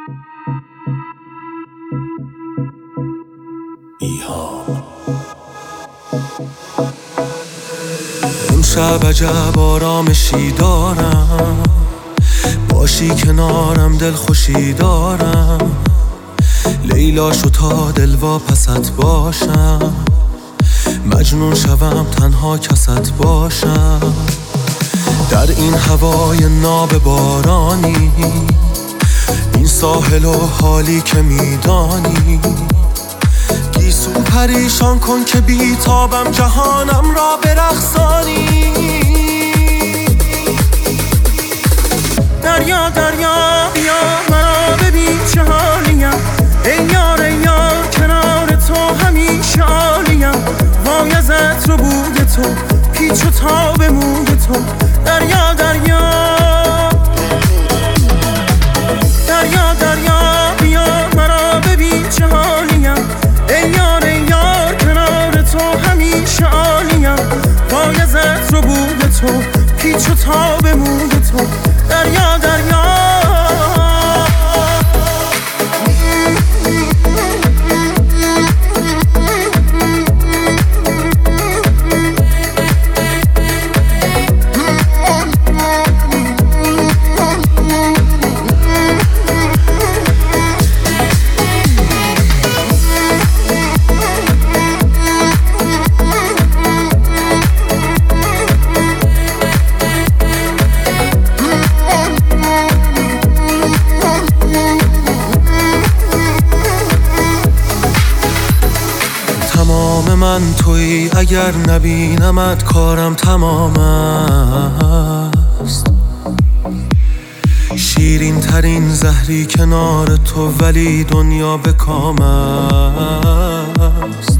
امشب عجب آرامشی دارم، باشی کنارم دل خوشی دارم. لیلا شو تا دلوا پست باشم، مجنون شوم تنها کست باشم. در این هوای ناب بارانی، این ساحل و حالی که میدانی، گیسو پریشان کن که بیتابم جهانم را برقصانی. دریا دریا بیا مرا ببین چه حالیم، ای یار ای یار کنار تو همیشه عالیم. وای از عطر و بوی تو، پیچ و تاب موی تو. دریا دریا دریا دریا بیا مرا ببین چه حالیم، ای یار ای یار کنار تو همیشه عالیم. وای از عطر و بوی تو، پیچ و تاب موی تو. دریا دریا من تویی، اگر نبینمت کارم تمام است. شیرین ترین زهری کنار تو، ولی دنیا به کام است.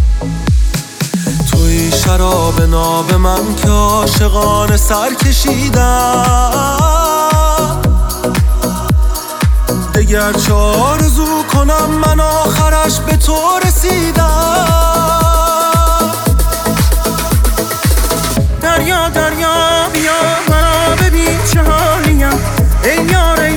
تویی شراب ناب من که عاشقانه سر کشیدم. دگر چه آرزو کنم من آخرش به تو رسیدم. دریا دریا بیا مرا ببین چه حالیم، ای یار